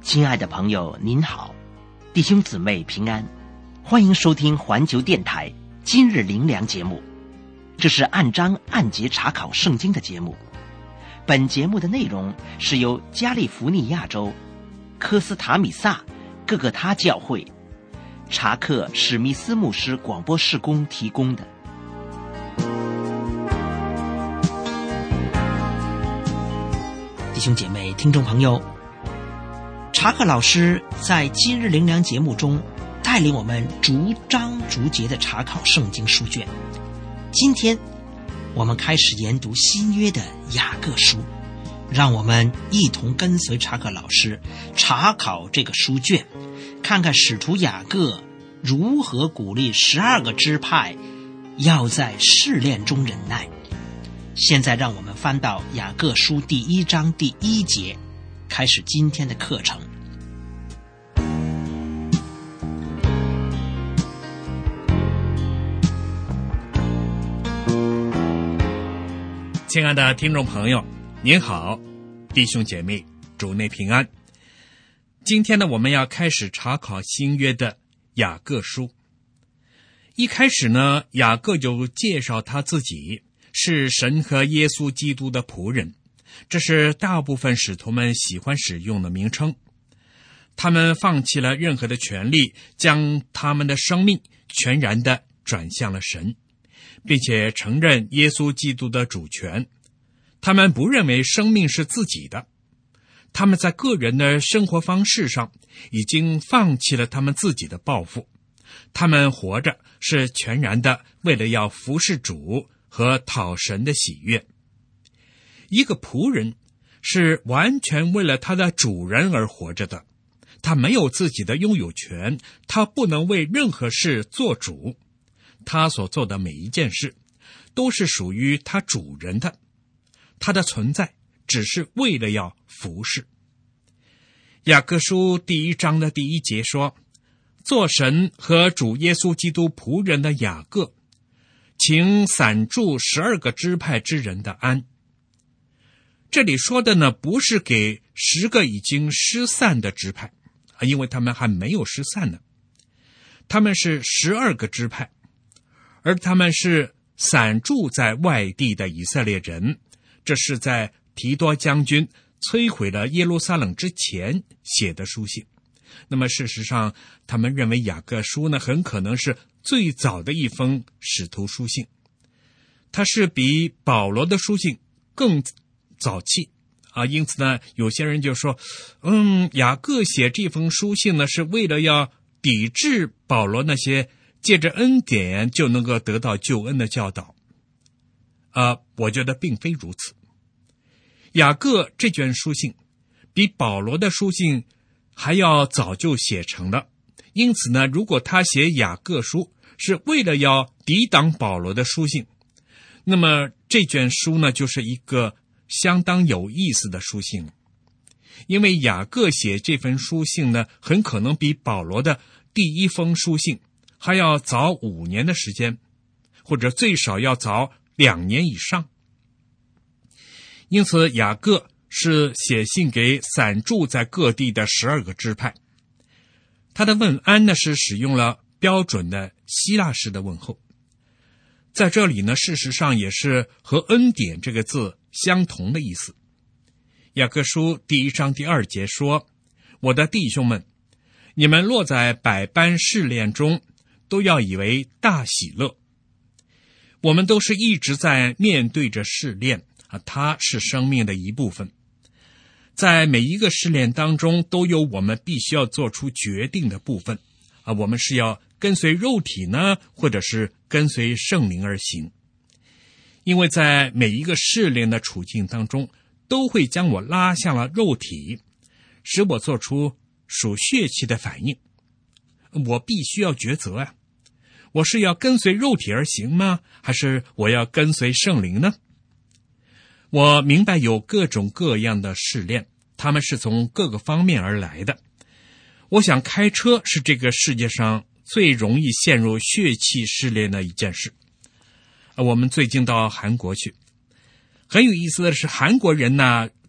亲爱的朋友您好，弟兄姊妹平安，欢迎收听环球电台今日灵粮节目。这是按章按节查考圣经的节目。本节目的内容是由加利福尼亚州科斯塔米萨各个他教会查克史密斯牧师广播事工提供的。弟兄姐妹听众朋友，查克老师在今日灵粮节目中带领我们逐章逐节的查考圣经书卷。今天我们开始研读新约的雅各书，让我们一同跟随查克老师查考这个书卷，看看使徒雅各如何鼓励12个支派要在试炼中忍耐。现在让我们翻到雅各书第1章第1节，开始今天的课程。 亲爱的听众朋友，您好，弟兄姐妹，主内平安。今天呢，我们要开始查考新约的雅各书。一开始呢，雅各就介绍他自己是神和耶稣基督的仆人，这是大部分使徒们喜欢使用的名称。他们放弃了任何的权利，将他们的生命全然地转向了神，并且承认耶稣基督的主权。他们不认为生命是自己的，他们在个人的生活方式上已经放弃了他们自己的抱负。他们活着是全然的为了要服侍主和讨神的喜悦。一个仆人是完全为了他的主人而活着的，他没有自己的拥有权，他不能为任何事做主，他所做的每一件事都是属于他主人的，他的存在只是为了要服侍。雅各书第1章的第1节说，做神和主耶稣基督仆人的雅各，请散住12个支派之人的安。这里说的呢，不是给10个已经失散的支派，因为他们还没有失散呢。他们是12个支派，而他们是散住在外地的以色列人。这是在提多将军摧毁了耶路撒冷之前写的书信。那么事实上，他们认为雅各书呢，很可能是最早的一封使徒书信，它是比保罗的书信更早期因此呢，有些人就说，雅各写这封书信呢，是为了要抵制保罗那些借着恩典就能够得到救恩的教导。我觉得并非如此。雅各这卷书信比保罗的书信还要早就写成了，因此呢，如果他写雅各书是为了要抵挡保罗的书信，那么这卷书呢，就是一个相当有意思的书信。因为雅各写这份书信呢，很可能比保罗的第1封书信还要早5年的时间，或者最少要早2年以上。因此雅各是写信给散住在各地的12个支派。他的问安呢，是使用了标准的希腊式的问候。在这里呢，事实上也是和恩典这个字相同的意思。雅各书第1章第2节说，我的弟兄们，你们落在百般试炼中，都要以为大喜乐。我们都是一直在面对着试炼，它是生命的一部分。在每一个试炼当中，都有我们必须要做出决定的部分。我们是要跟随肉体呢，或者是跟随圣灵而行。因为在每一个试炼的处境当中，都会将我拉向了肉体，使我做出属血气的反应。我必须要抉择我是要跟随肉体而行吗？还是我要跟随圣灵呢？我明白有各种各样的试炼，他们是从各个方面而来的。我想开车是这个世界上最容易陷入血气试炼的一件事。我们最近到韩国去，很有意思的是，韩国人呢，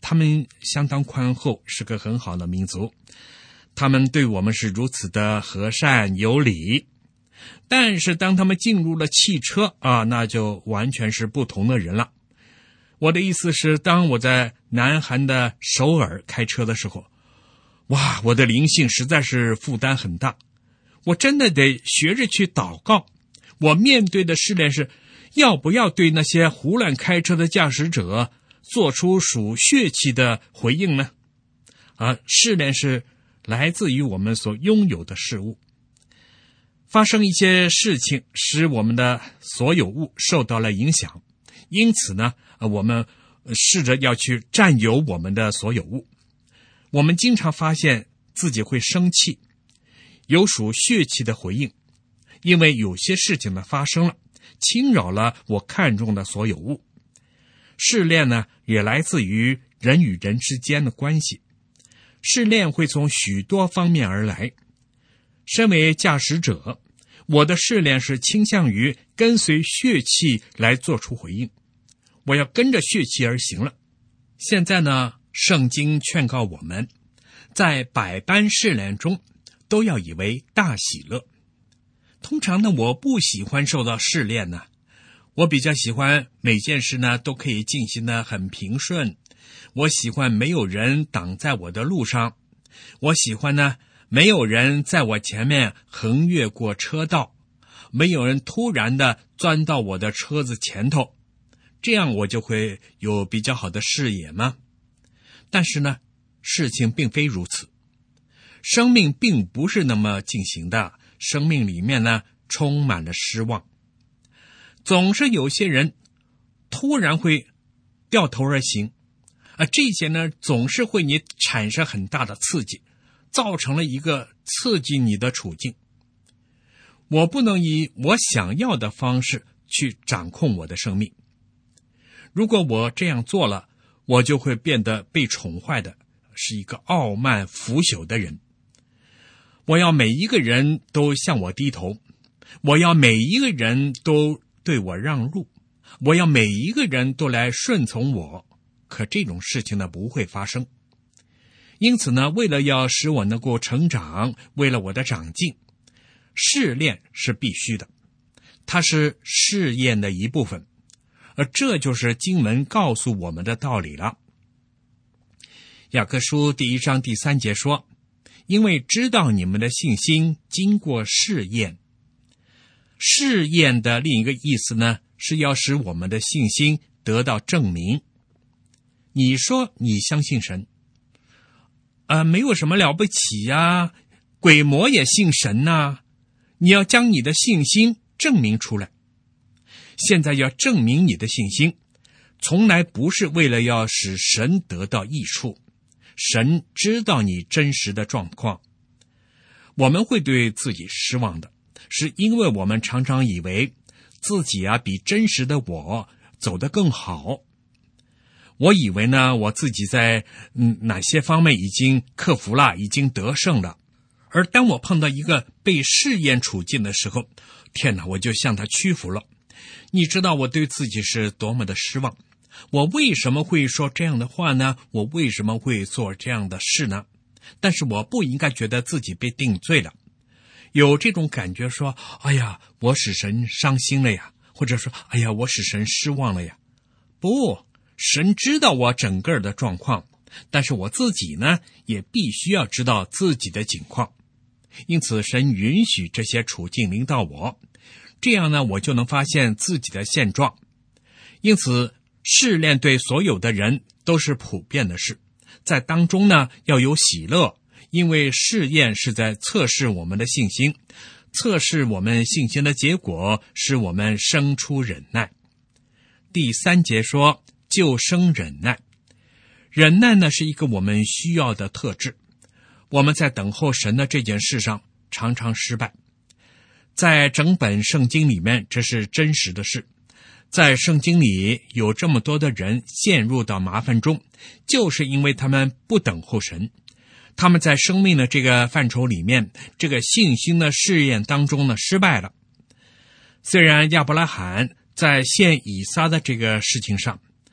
他们相当宽厚，是个很好的民族，他们对我们是如此的和善有礼。但是当他们进入了汽车那就完全是不同的人了。我的意思是，当我在南韩的首尔开车的时候，哇，我的灵性实在是负担很大，我真的得学着去祷告。我面对的试炼是，要不要对那些胡乱开车的驾驶者做出属血气的回应呢？试炼是来自于我们所拥有的事物。发生一些事情使我们的所有物受到了影响，因此呢，我们试着要去占有我们的所有物。我们经常发现自己会生气，有属血气的回应，因为有些事情呢发生了，侵扰了我看重的所有物。试炼呢，也来自于人与人之间的关系。试炼会从许多方面而来。身为驾驶者，我的试炼是倾向于跟随血气来做出回应，我要跟着血气而行了。现在呢，圣经劝告我们，在百般试炼中都要以为大喜乐。通常呢，我不喜欢受到试炼呢，我比较喜欢每件事呢都可以进行得很平顺，我喜欢没有人挡在我的路上，我喜欢呢没有人在我前面横越过车道，没有人突然的钻到我的车子前头，这样我就会有比较好的视野吗？但是呢，事情并非如此。生命并不是那么进行的，生命里面呢充满了失望。总是有些人突然会掉头而行，这些呢总是会你产生很大的刺激，造成了一个刺激你的处境。我不能以我想要的方式去掌控我的生命。如果我这样做了，我就会变得被宠坏的，是一个傲慢腐朽的人。我要每一个人都向我低头，我要每一个人都对我让路，我要每一个人都来顺从我。可这种事情呢不会发生。因此呢，为了要使我能够成长，为了我的长进，试炼是必须的，它是试验的一部分，而这就是经文告诉我们的道理了。雅各书第1章第3节说，因为知道你们的信心经过试验。试验的另一个意思呢，是要使我们的信心得到证明。你说你相信神，没有什么了不起呀，鬼魔也信神呐，你要将你的信心证明出来。现在要证明你的信心，从来不是为了要使神得到益处，神知道你真实的状况。我们会对自己失望的，是因为我们常常以为自己比真实的我走得更好。我以为呢，我自己在哪些方面已经克服了，已经得胜了。而当我碰到一个被试验处境的时候，天哪，我就向他屈服了。你知道我对自己是多么的失望，我为什么会说这样的话呢？我为什么会做这样的事呢？但是我不应该觉得自己被定罪了，有这种感觉说，哎呀，我使神伤心了呀，或者说，哎呀，我使神失望了呀。不，神知道我整个的状况，但是我自己呢，也必须要知道自己的境况。因此神允许这些处境临到我，这样呢，我就能发现自己的现状。因此试炼对所有的人都是普遍的事，在当中呢要有喜乐，因为试验是在测试我们的信心，测试我们信心的结果使我们生出忍耐。第3节说，就生忍耐。忍耐呢是一个我们需要的特质。我们在等候神的这件事上常常失败，在整本圣经里面这是真实的事。在圣经里有这么多的人陷入到麻烦中，就是因为他们不等候神。他们在生命的这个范畴里面，这个信心的试验当中呢失败了。虽然亚伯拉罕在献以撒的这个事情上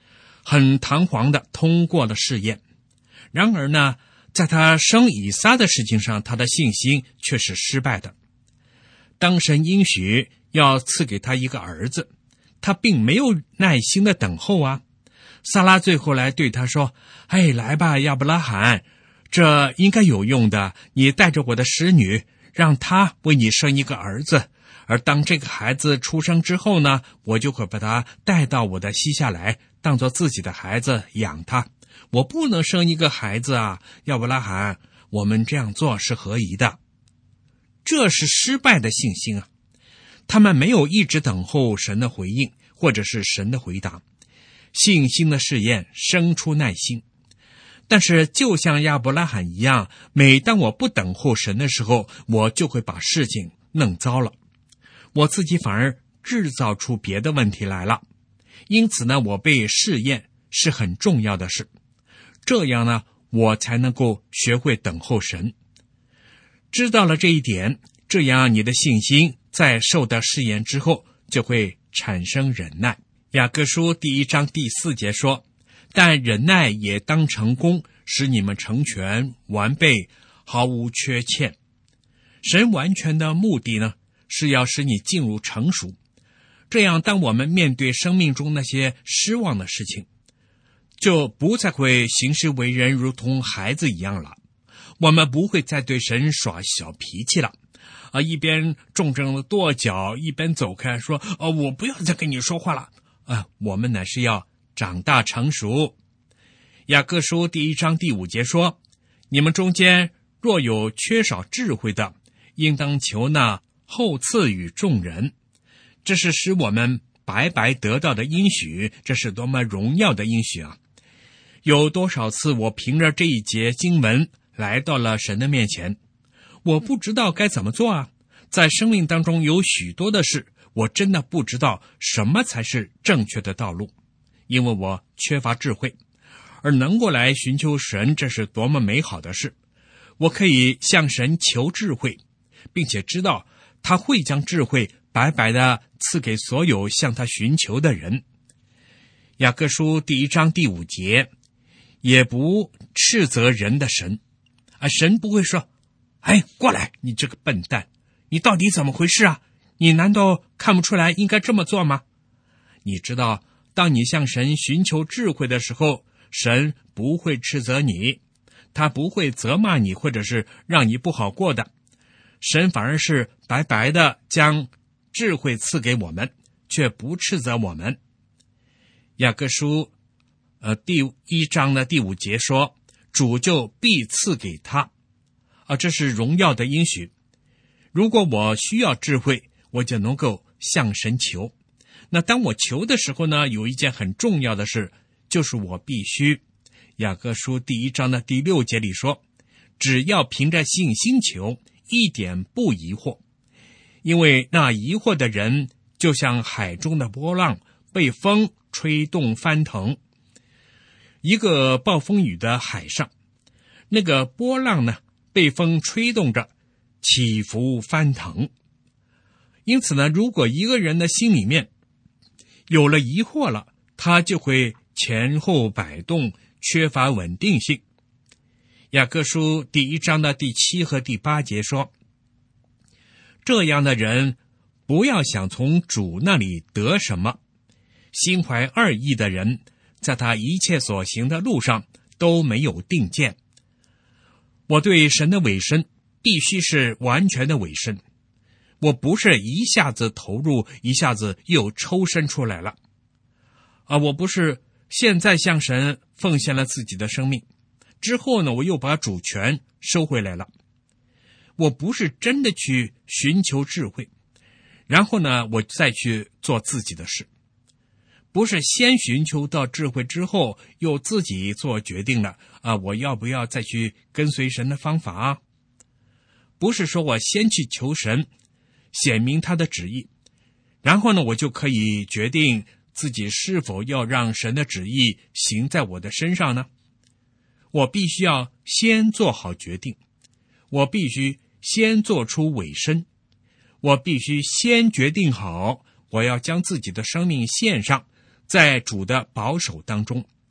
很堂皇的通过了试验。然而呢，在他生以撒的事情上，他的信心却是失败的。当神应许要赐给他一个儿子，他并没有耐心的等候啊。撒拉最后来对他说，来吧，亚伯拉罕，这应该有用的，你带着我的使女，让她为你生一个儿子，而当这个孩子出生之后呢，我就会把他带到我的膝下来，当作自己的孩子养他。我不能生一个孩子啊，亚伯拉罕，我们这样做是合宜的。这是失败的信心啊！他们没有一直等候神的回应，或者是神的回答。信心的试验生出耐心，但是就像亚伯拉罕一样，每当我不等候神的时候，我就会把事情弄糟了，我自己反而制造出别的问题来了。因此呢，我被试验是很重要的事，这样呢，我才能够学会等候神。知道了这一点，这样你的信心在受到试验之后就会产生忍耐。雅各书第1章第4节说，但忍耐也当成功，使你们成全完备，毫无缺欠。神完全的目的呢，是要使你进入成熟，这样当我们面对生命中那些失望的事情，就不再会行事为人如同孩子一样了。我们不会再对神耍小脾气了，一边重重的跺脚，一边走开，说我不要再跟你说话了。我们乃是要长大成熟。雅各书第1章第5节说，你们中间若有缺少智慧的，应当求那后赐与众人。这是使我们白白得到的应许，这是多么荣耀的应许啊！有多少次我凭着这一节经文来到了神的面前，我不知道该怎么做啊！在生命当中有许多的事，我真的不知道什么才是正确的道路，因为我缺乏智慧。而能够来寻求神，这是多么美好的事！我可以向神求智慧，并且知道他会将智慧白白的赐给所有向他寻求的人。雅各书第1章第5节，也不斥责人的神神不会说，过来，你这个笨蛋，你到底怎么回事啊？你难道看不出来应该这么做吗？你知道，当你向神寻求智慧的时候，神不会斥责你，他不会责骂你，或者是让你不好过的。神反而是白白的将智慧赐给我们，却不斥责我们。雅各书第1章的第5节说，主就必赐给他这是荣耀的应许。如果我需要智慧，我就能够向神求。那当我求的时候呢，有一件很重要的事，就是我必须，雅各书第1章的第6节里说，只要凭着信心求，一点不疑惑，因为那疑惑的人就像海中的波浪，被风吹动翻腾。一个暴风雨的海上，那个波浪呢，被风吹动着起伏翻腾。因此呢，如果一个人的心里面有了疑惑了，他就会前后摆动，缺乏稳定性。雅各书第1章的第7和第8节说，这样的人不要想从主那里得什么，心怀二意的人，在他一切所行的路上都没有定见。我对神的委身必须是完全的委身，我不是一下子投入，一下子又抽身出来了我不是现在向神奉献了自己的生命，之后呢，我又把主权收回来了。我不是真的去寻求智慧，然后呢，我再去做自己的事。不是先寻求到智慧之后，又自己做决定了我要不要再去跟随神的方法不是说我先去求神，显明他的旨意，然后呢，我就可以决定自己是否要让神的旨意行在我的身上呢？我必须要先做好决定，我必须先做出委身，我必须先决定好，我要将自己的生命献上，在主的保守当中，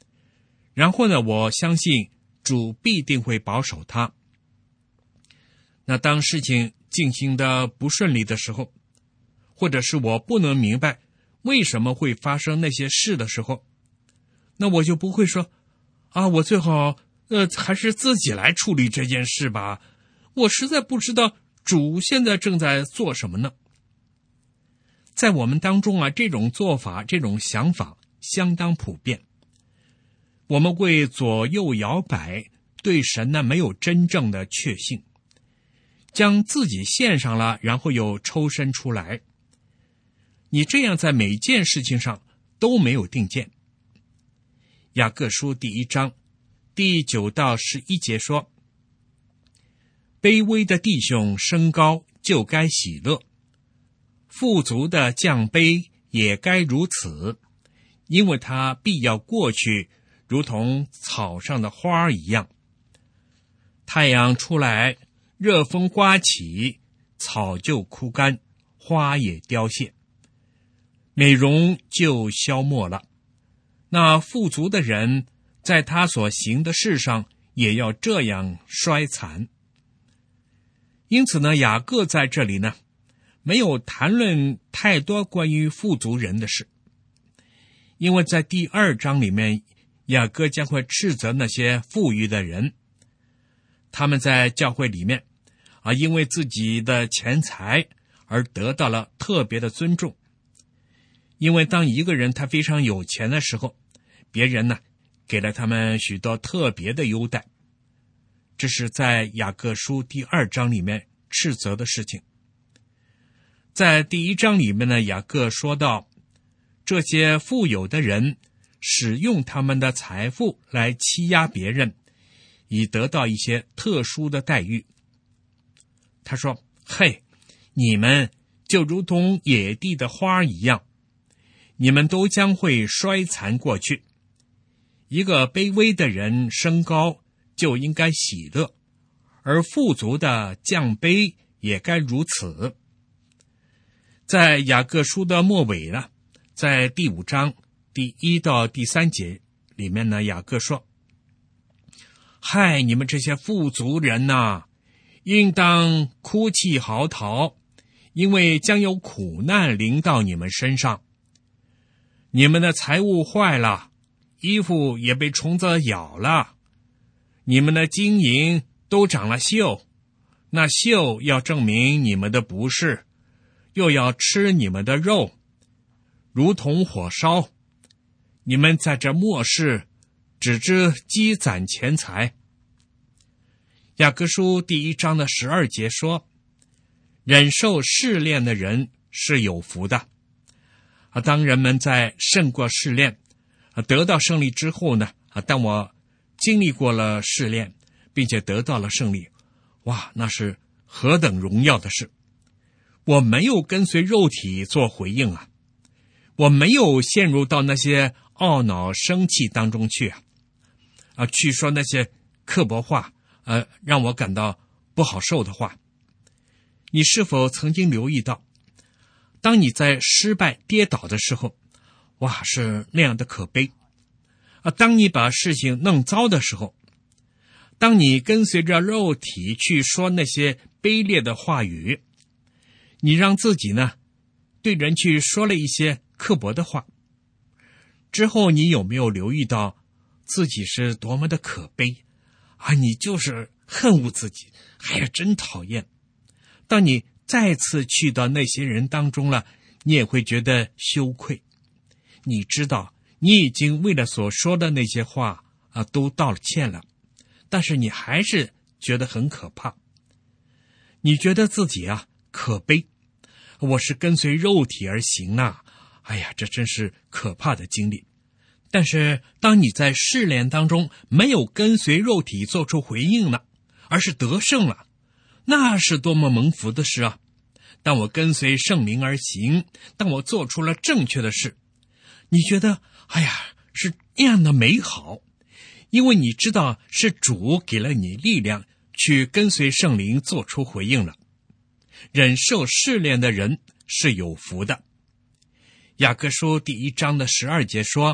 然后呢，我相信主必定会保守他。那当事情进行的不顺利的时候，或者是我不能明白为什么会发生那些事的时候，那我就不会说我最好还是自己来处理这件事吧，我实在不知道主现在正在做什么呢。在我们当中这种做法，这种想法相当普遍。我们会左右摇摆，对神呢没有真正的确信，将自己献上了，然后又抽身出来。你这样在每件事情上都没有定见。雅各书第1章第9到11节说，卑微的弟兄升高就该喜乐，富足的降卑也该如此，因为他必要过去，如同草上的花一样。太阳出来，热风刮起，草就枯干，花也凋谢，美容就消没了。那富足的人在他所行的事上也要这样衰残。因此呢，雅各在这里呢没有谈论太多关于富足人的事，因为在第2章里面，雅各将会斥责那些富裕的人，他们在教会里面因为自己的钱财而得到了特别的尊重。因为当一个人他非常有钱的时候，别人呢给了他们许多特别的优待，这是在雅各书第2章里面斥责的事情。在第1章里面呢，雅各说到这些富有的人使用他们的财富来欺压别人，以得到一些特殊的待遇。他说，嘿，你们就如同野地的花一样，你们都将会衰残过去。一个卑微的人升高就应该喜乐，而富足的降卑也该如此。在雅各书的末尾呢，在第5章第1到第3节里面呢，雅各说，嗨，你们这些富足人呐，应当哭泣嚎啕，因为将有苦难临到你们身上。你们的财物坏了，衣服也被虫子咬了，你们的金银都长了锈，那锈要证明你们的不是，又要吃你们的肉，如同火烧。你们在这末世只知积攒钱财。雅各书第1章的12节说，忍受试炼的人是有福的。当人们在胜过试炼得到胜利之后呢，当我经历过了试炼并且得到了胜利，哇，那是何等荣耀的事。我没有跟随肉体做回应我没有陷入到那些懊恼生气当中去去说那些刻薄话让我感到不好受的话。你是否曾经留意到，当你在失败跌倒的时候，哇，是那样的可悲当你把事情弄糟的时候，当你跟随着肉体去说那些卑劣的话语，你让自己呢对人去说了一些刻薄的话，之后你有没有留意到自己是多么的可悲你就是恨恶自己，哎呀，真讨厌。当你再次去到那些人当中了，你也会觉得羞愧。你知道你已经为了所说的那些话都道了歉了，但是你还是觉得很可怕。你觉得自己可悲，我是跟随肉体而行哎呀，这真是可怕的经历。但是当你在试炼当中没有跟随肉体做出回应了，而是得胜了，那是多么蒙福的事当我跟随圣灵而行，当我做出了正确的事，你觉得哎呀，是那样的美好，因为你知道是主给了你力量去跟随圣灵做出回应了。忍受试炼的人是有福的。雅各书第1章的12节说，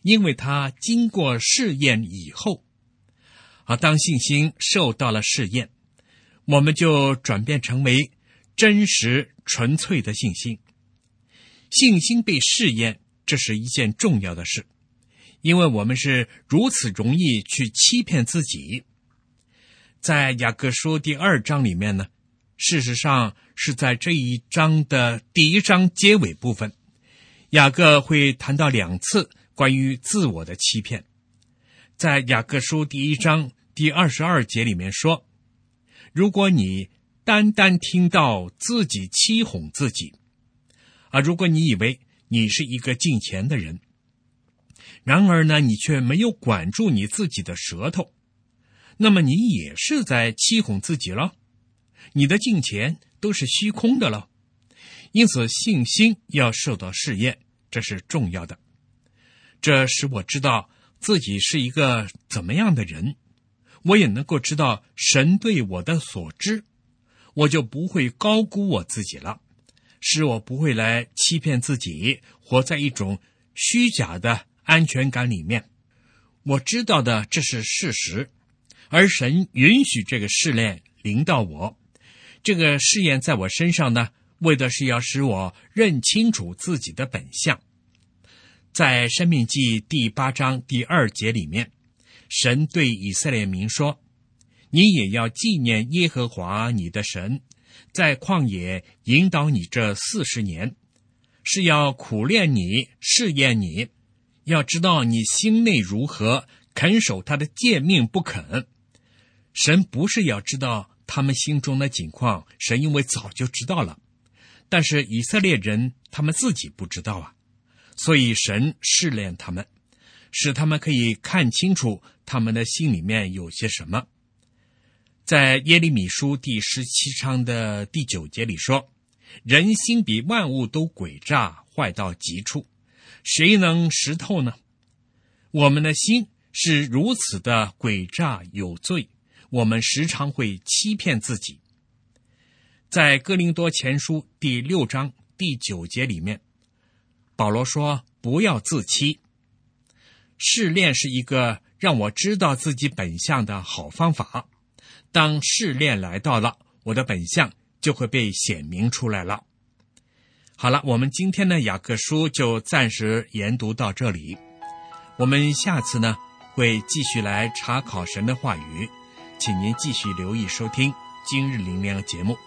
因为它经过试验以后，当信心受到了试验，我们就转变成为真实纯粹的信心。信心被试验，这是一件重要的事，因为我们是如此容易去欺骗自己。在雅各书第2章里面呢，事实上是在这一章的第1章结尾部分，雅各会谈到2次关于自我的欺骗。在雅各书第1章第22节里面说，如果你单单听到自己欺哄自己，如果你以为你是一个敬虔的人，然而呢，你却没有管住你自己的舌头，那么你也是在欺哄自己了，你的敬虔都是虚空的了。因此信心要受到试验，这是重要的。这使我知道自己是一个怎么样的人，我也能够知道神对我的所知，我就不会高估我自己了，使我不会来欺骗自己，活在一种虚假的安全感里面。我知道的这是事实，而神允许这个试炼临到我，这个试验在我身上呢，为的是要使我认清楚自己的本相。在申命记第8章第2节里面，神对以色列民说，你也要纪念耶和华你的神，在旷野引导你这40年，是要苦练你，试验你，要知道你心内如何，肯守他的诫命不肯。神不是要知道他们心中的景况，神因为早就知道了，但是以色列人他们自己不知道啊，所以神试炼他们，使他们可以看清楚他们的心里面有些什么。在耶利米书第17章的第9节里说，人心比万物都诡诈，坏到极处，谁能识透呢？我们的心是如此的诡诈有罪，我们时常会欺骗自己。在哥林多前书第6章第9节里面，保罗说，不要自欺。试炼是一个让我知道自己本相的好方法，当试炼来到了，我的本相就会被显明出来了。好了，我们今天的雅各书就暂时研读到这里，我们下次呢会继续来查考神的话语，请您继续留意收听今日灵粮节目。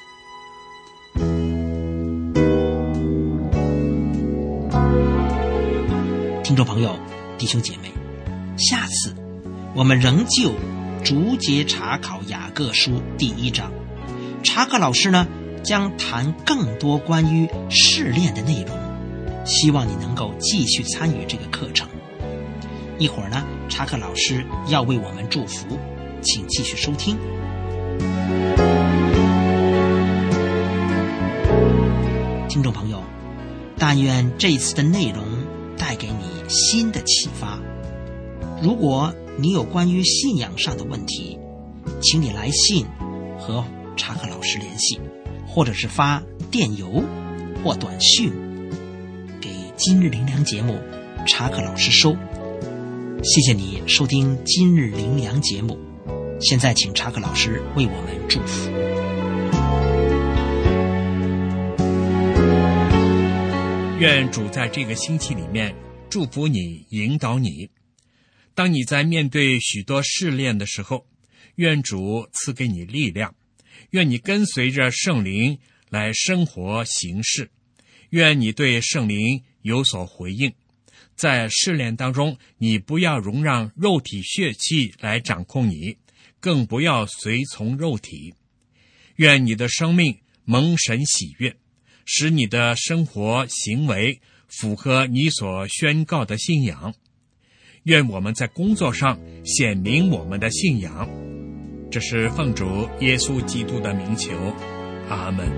听众朋友，弟兄姐妹，下次我们仍旧逐节查考雅各书第1章，查克老师呢将谈更多关于试炼的内容，希望你能够继续参与这个课程。一会儿呢，查克老师要为我们祝福，请继续收听。听众朋友，但愿这一次的内容带给你新的启发。如果你有关于信仰上的问题，请你来信和查克老师联系，或者是发电邮或短讯给今日灵粮节目，查克老师收。谢谢你收听今日灵粮节目，现在请查克老师为我们祝福。 愿主在这个星期里面祝福你，引导你。当你在面对许多试炼的时候，愿主赐给你力量，愿你跟随着圣灵来生活行事，愿你对圣灵有所回应。在试炼当中，你不要容让肉体血气来掌控你，更不要随从肉体。愿你的生命蒙神喜悦，使你的生活行为符合你所宣告的信仰。愿我们在工作上显明我们的信仰。这是奉主耶稣基督的名求，阿们。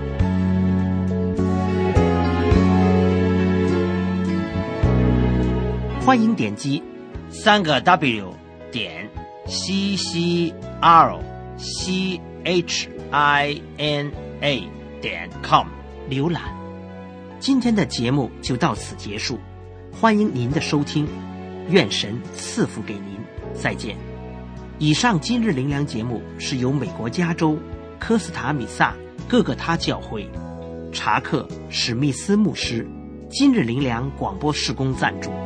欢迎点击3W 点 CCRCHINA 点 com 浏览。今天的节目就到此结束，欢迎您的收听， 愿神赐福给您，再见。以上今日灵粮节目是由美国加州科斯塔米萨各个他教会查克史密斯牧师今日灵粮广播事工赞助。